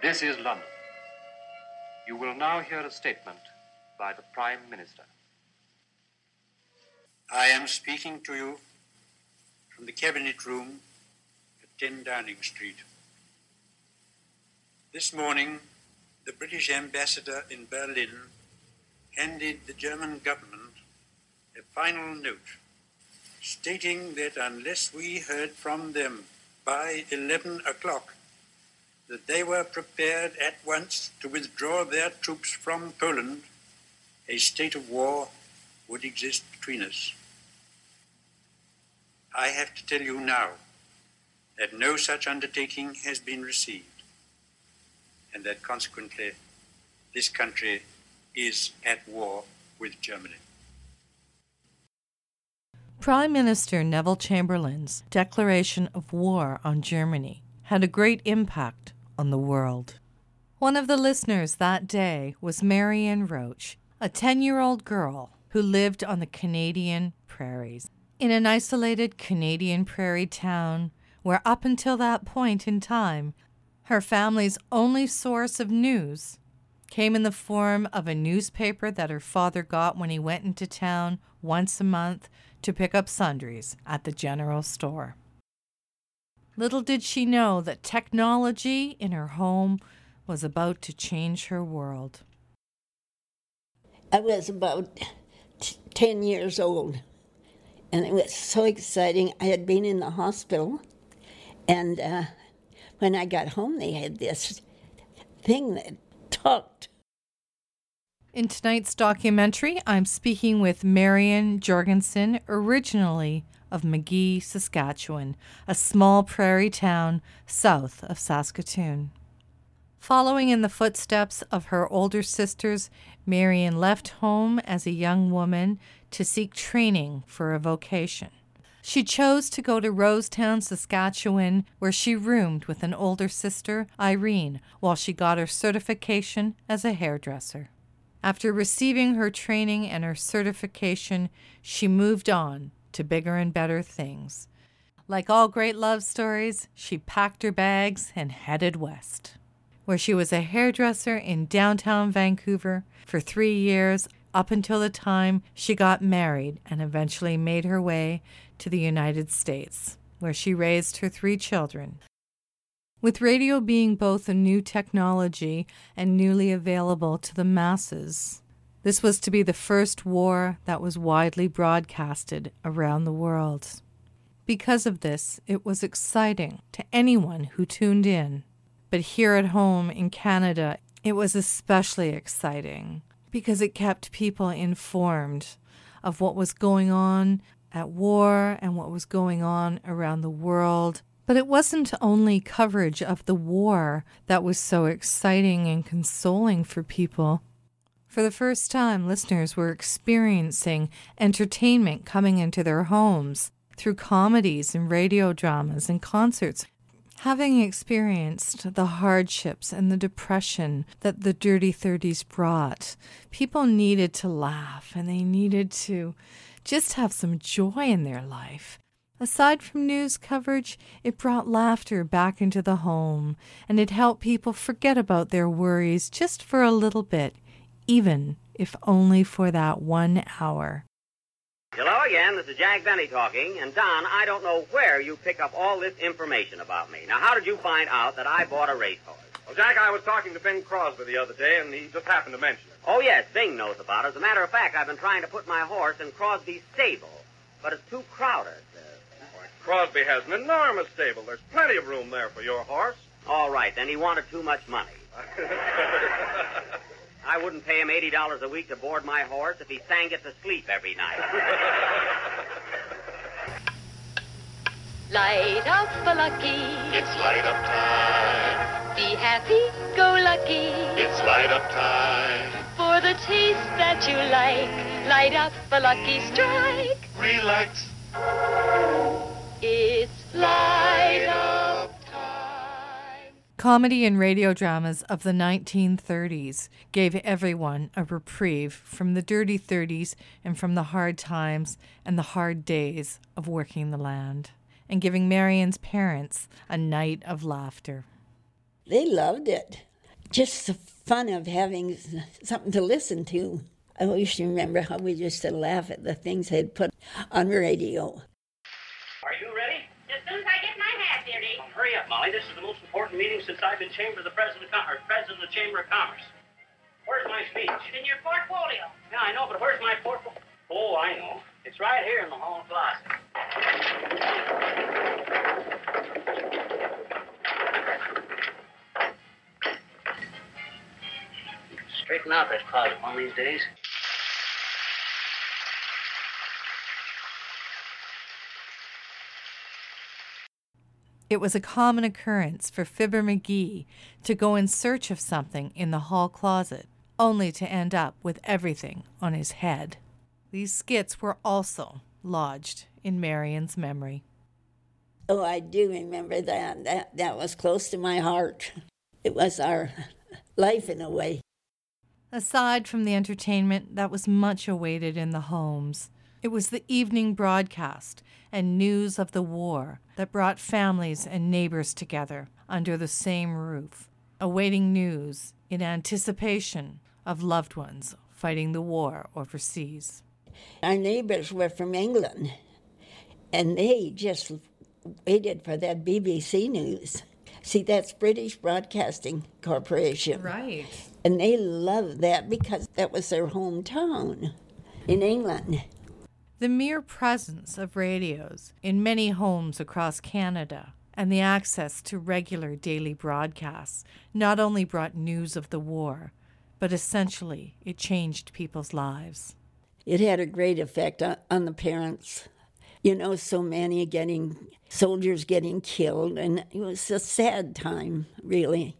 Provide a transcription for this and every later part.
This is London. You will now hear a statement by the Prime Minister. I am speaking to you from the Cabinet Room at 10 Downing Street. This morning, the British ambassador in Berlin handed the German government a final note stating that unless we heard from them by 11 o'clock, that they were prepared at once to withdraw their troops from Poland, a state of war would exist between us. I have to tell you now that no such undertaking has been received, and that consequently this country is at war with Germany. Prime Minister Neville Chamberlain's declaration of war on Germany had a great impact on the world. One of the listeners that day was Marianne Roach, a 10-year-old girl who lived on the Canadian prairies, in an isolated Canadian prairie town where up until that point in time, her family's only source of news came in the form of a newspaper that her father got when he went into town once a month to pick up sundries at the general store. Little did she know that technology in her home was about to change her world. I was about 10 years old, and it was so exciting. I had been in the hospital, and when I got home, they had this thing that talked. In tonight's documentary, I'm speaking with Marian Jorgensen, originally of Magee, Saskatchewan, a small prairie town south of Saskatoon. Following in the footsteps of her older sisters, Marian left home as a young woman to seek training for a vocation. She chose to go to Rosetown, Saskatchewan, where she roomed with an older sister, Irene, while she got her certification as a hairdresser. After receiving her training and her certification, she moved on to bigger and better things. Like all great love stories, she packed her bags and headed west, where she was a hairdresser in downtown Vancouver for 3 years, up until the time she got married and eventually made her way to the United States, where she raised her 3 children. With radio being both a new technology and newly available to the masses, this was to be the first war that was widely broadcasted around the world. Because of this, it was exciting to anyone who tuned in. But here at home in Canada, it was especially exciting because it kept people informed of what was going on at war and what was going on around the world. But it wasn't only coverage of the war that was so exciting and consoling for people. For the first time, listeners were experiencing entertainment coming into their homes through comedies and radio dramas and concerts. Having experienced the hardships and the depression that the Dirty 30s brought, people needed to laugh and they needed to just have some joy in their life. Aside from news coverage, it brought laughter back into the home, and it helped people forget about their worries just for a little bit, even if only for that 1 hour. Hello again, this is Jack Benny talking, and Don, I don't know where you pick up all this information about me. Now, how did you find out that I bought a racehorse? Well, Jack, I was talking to Bing Crosby the other day, and he just happened to mention it. Oh, yes, Bing knows about it. As a matter of fact, I've been trying to put my horse in Crosby's stable, but it's too crowded. Crosby has an enormous stable. There's plenty of room there for your horse. All right, then he wanted too much money. I wouldn't pay him $80 a week to board my horse if he sang it to sleep every night. Light up for lucky. It's light up time. Be happy, go lucky. It's light up time. For the taste that you like, light up for Lucky Strike. Relax. It's light up time. Comedy and radio dramas of the 1930s gave everyone a reprieve from the dirty 30s and from the hard times and the hard days of working the land, and giving Marian's parents a night of laughter. They loved it. just the fun of having something to listen to. I always remember how we used to laugh at the things they'd put on radio. Are you ready? As soon as I get my hat, dearie. Well, hurry up, Molly. This is the most important meeting since I've been president of the Chamber of Commerce. Where's my speech? It's in your portfolio. Yeah, I know, but where's my portfolio? Oh, I know. It's right here in the hall closet. Straighten out that closet one of these days. It was a common occurrence for Fibber McGee to go in search of something in the hall closet, only to end up with everything on his head. These skits were also lodged in Marion's memory. Oh, I do remember that. That was close to my heart. It was our life in a way. Aside from the entertainment that was much awaited in the homes, it was the evening broadcast and news of the war that brought families and neighbors together under the same roof, awaiting news in anticipation of loved ones fighting the war overseas. Our neighbors were from England, and they just waited for that BBC news. See, that's British Broadcasting Corporation. Right. And they loved that because that was their hometown in England. The mere presence of radios in many homes across Canada and the access to regular daily broadcasts not only brought news of the war, but essentially it changed people's lives. It had a great effect on the parents. You know, so many soldiers getting killed, and it was a sad time, really.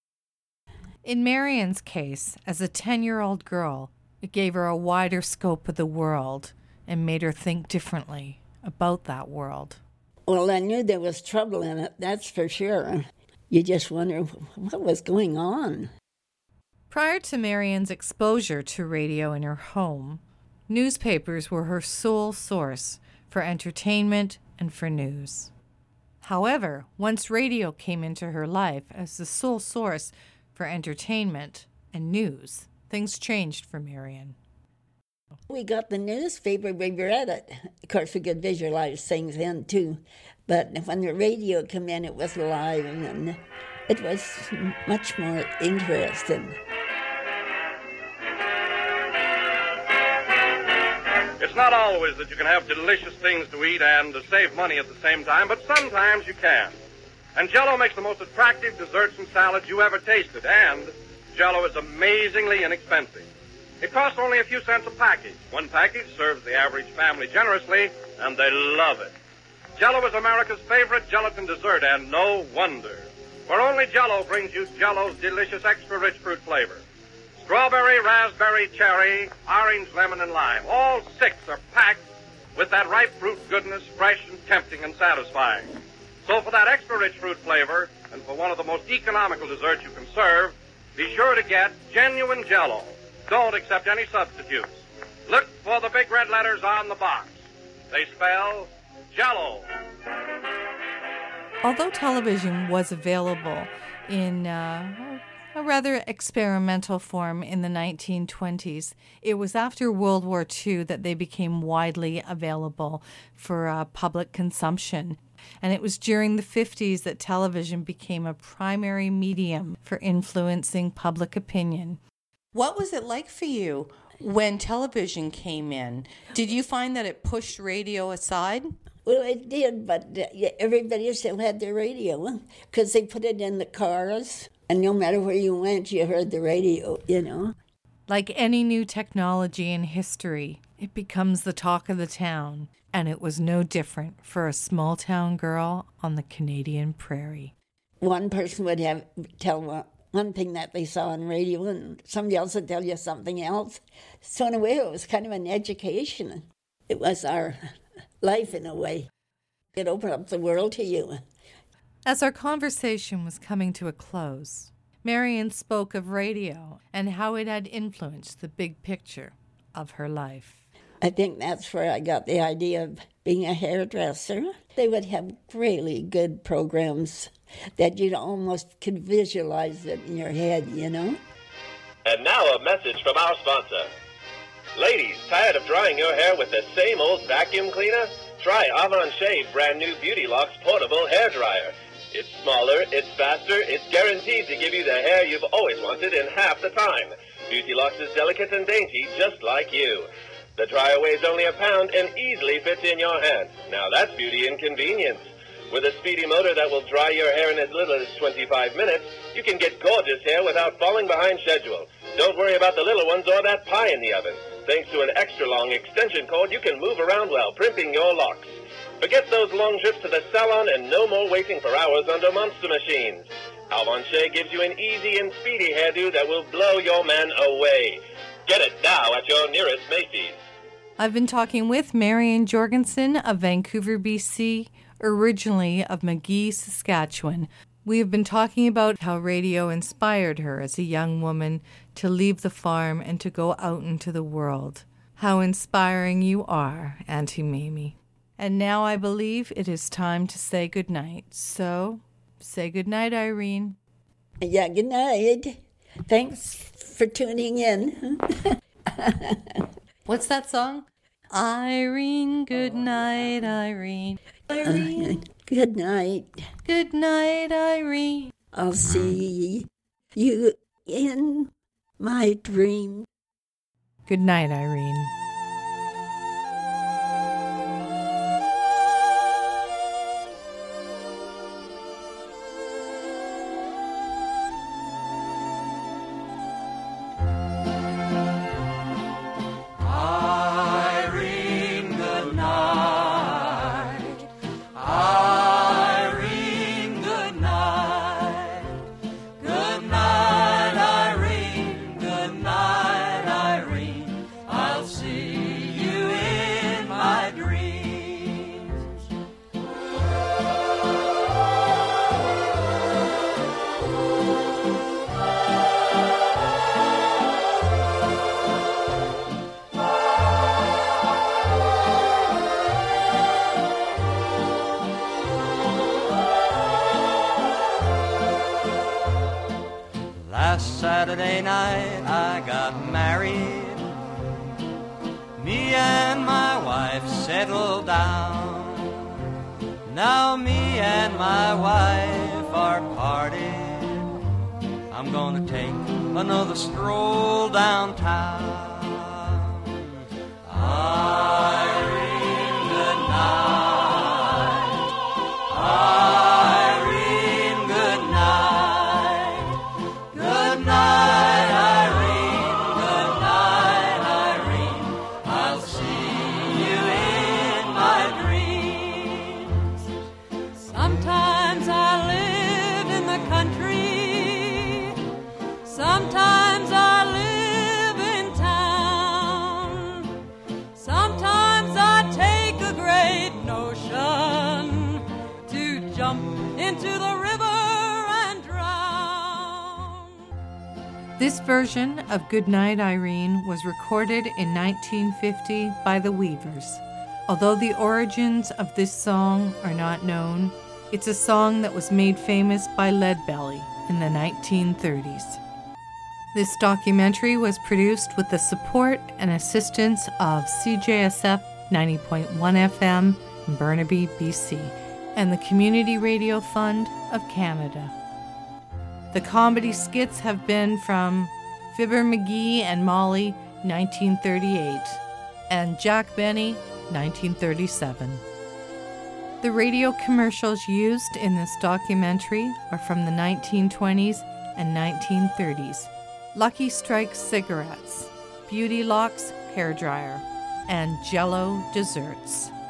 In Marion's case, as a 10-year-old girl, it gave her a wider scope of the world and made her think differently about that world. Well, I knew there was trouble in it, that's for sure. You just wonder what was going on. Prior to Marion's exposure to radio in her home, newspapers were her sole source for entertainment and for news. However, once radio came into her life as the sole source for entertainment and news, things changed for Marion. We got the newspaper, we read it. Of course, we could visualize things then, too. But when the radio came in, it was live, and it was much more interesting. It's not always that you can have delicious things to eat and to save money at the same time, but sometimes you can. And Jell-O makes the most attractive desserts and salads you ever tasted, and Jell-O is amazingly inexpensive. It costs only a few cents a package. One package serves the average family generously, and they love it. Jell-O is America's favorite gelatin dessert, and no wonder. For only Jell-O brings you Jell-O's delicious extra-rich fruit flavor. Strawberry, raspberry, cherry, orange, lemon, and lime. All 6 are packed with that ripe fruit goodness, fresh and tempting and satisfying. So for that extra-rich fruit flavor, and for one of the most economical desserts you can serve, be sure to get genuine Jell-O. Don't accept any substitutes. Look for the big red letters on the box. They spell Jell-O. Although television was available in a rather experimental form in the 1920s, it was after World War II that they became widely available for public consumption. And it was during the 50s that television became a primary medium for influencing public opinion. What was it like for you when television came in? Did you find that it pushed radio aside? Well, it did, but everybody still had their radio because they put it in the cars, and no matter where you went, you heard the radio, you know. Like any new technology in history, it becomes the talk of the town, and it was no different for a small-town girl on the Canadian prairie. One person would tell one thing that they saw on radio, and somebody else would tell you something else. So in a way, it was kind of an education. It was our life in a way. It opened up the world to you. As our conversation was coming to a close, Marion spoke of radio and how it had influenced the big picture of her life. I think that's where I got the idea of being a hairdresser. They would have really good programs that you almost could visualize it in your head, you know? And now a message from our sponsor. Ladies, tired of drying your hair with the same old vacuum cleaner? Try Avon Shave brand new Beauty Locks portable hair dryer. It's smaller, it's faster, it's guaranteed to give you the hair you've always wanted in half the time. Beauty Locks is delicate and dainty, just like you. The dryer weighs only a pound and easily fits in your hand. Now that's beauty and convenience. With a speedy motor that will dry your hair in as little as 25 minutes, you can get gorgeous hair without falling behind schedule. Don't worry about the little ones or that pie in the oven. Thanks to an extra-long extension cord, you can move around while primping your locks. Forget those long trips to the salon and no more waiting for hours under monster machines. Alvon Shea gives you an easy and speedy hairdo that will blow your man away. Get it now at your nearest Macy's. I've been talking with Marian Jorgensen of Vancouver, BC, originally of Magee, Saskatchewan. We have been talking about how radio inspired her as a young woman to leave the farm and to go out into the world. How inspiring you are, Auntie Mamie. And now I believe it is time to say goodnight. So, say goodnight, Irene. Yeah, good night. Thanks for tuning in. What's that song? Irene, good night, Irene. Irene. Good night. Good night, Irene. I'll see you in my dream. Good night, Irene. Saturday night I got married. Me and my wife settled down. Now me and my wife are parted. I'm gonna take another stroll downtown. Irene, good night. Irene, good night. Good night, Irene. Good night, Irene. I'll see you in my dreams. Sometimes I live in the country. Sometimes I live in town. Sometimes I take a great notion to jump into the river and drown. This version of Goodnight Irene was recorded in 1950 by the Weavers. Although the origins of this song are not known, it's a song that was made famous by Leadbelly in the 1930s. This documentary was produced with the support and assistance of CJSF 90.1 FM in Burnaby, BC, and the Community Radio Fund of Canada. The comedy skits have been from Fibber McGee and Molly, 1938, and Jack Benny, 1937. The radio commercials used in this documentary are from the 1920s and 1930s. Lucky Strike cigarettes, Beauty Locks hairdryer, and Jell-O desserts.